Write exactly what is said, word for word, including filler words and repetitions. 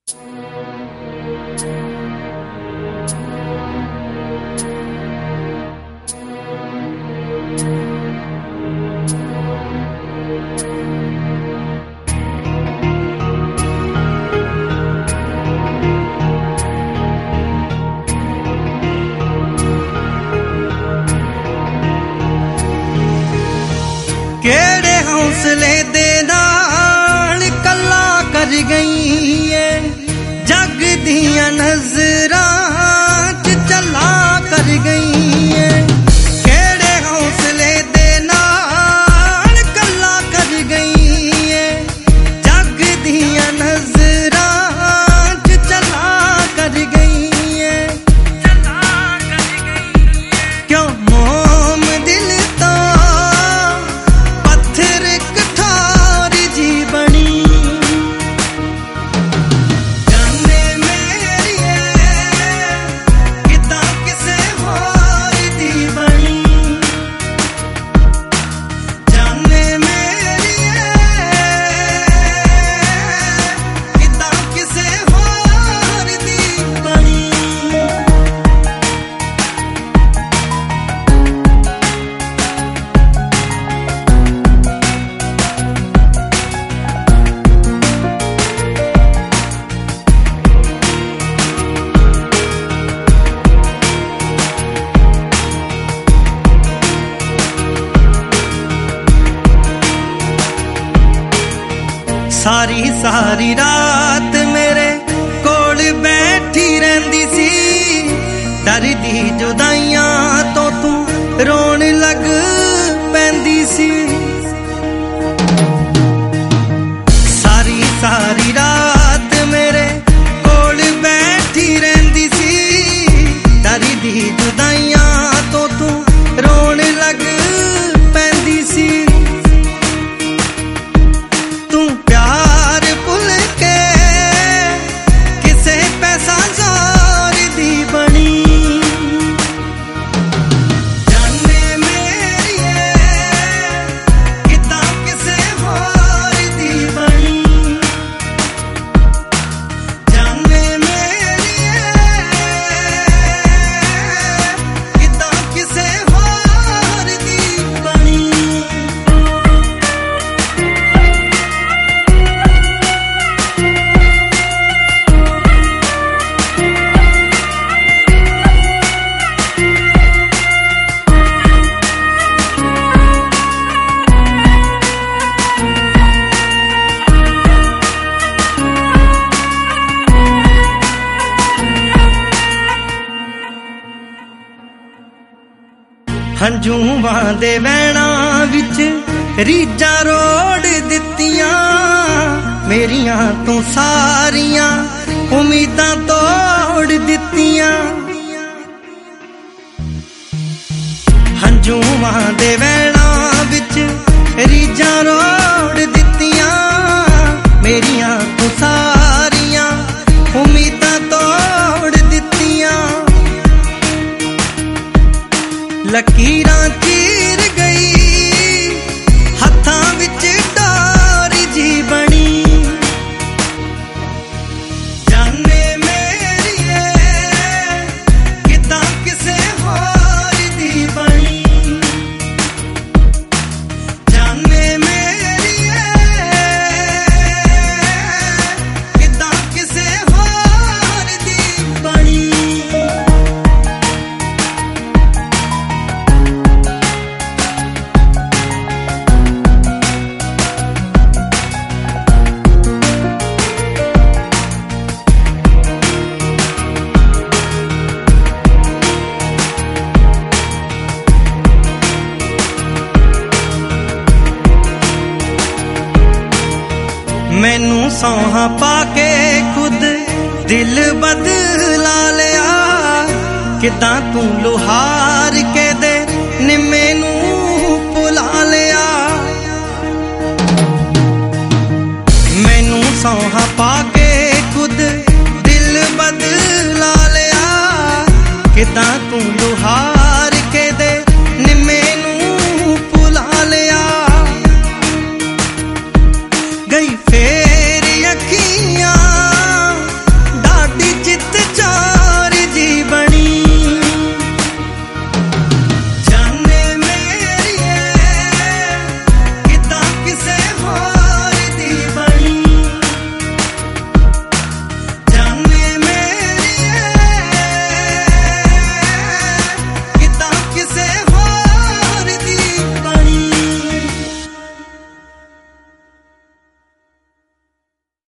केड़े हौसले दे नाल कला कर गई है, जग दियां नजरां च चला कर गई है। केड़े हौसले दे नाल कला कर गई है, जग दियां नजरां च चला कर गई है। क्यों मोम दिल तो सारी सारी रात मेरे कोल बैठी रहंदी सी, डरदी जुदाइयां तो तू रोन लग पैंदी सी। सारी सारी रात मेरे कोल बैठी रहंदी सी, डरदी जुदाइयां तो तू रोन लग पैंदी सी। हंझूवां दे वैणा विच रीजा रोड़ दित्तियां, मेरियां तो सारियां उम्मीदां तोड़ दित्तियां। हंझूवां दे वैणा विच रीजा रोड़ दित्तियां, मेरियां तो सारियां उम्मीदां तोड़ दित्तियां। लकीरां चीर गई हत्थां विच डोर जी बनी, जाने मेरिए किदां किसे होर दी बनी। जाने मेरिए किदां किसे होर दी बनी। मैनू सौहा पाके खुद दिल बदला लिया, किदां तू लुहार के दे निम्मे नू भुला लिया। मैनू सौहा पाके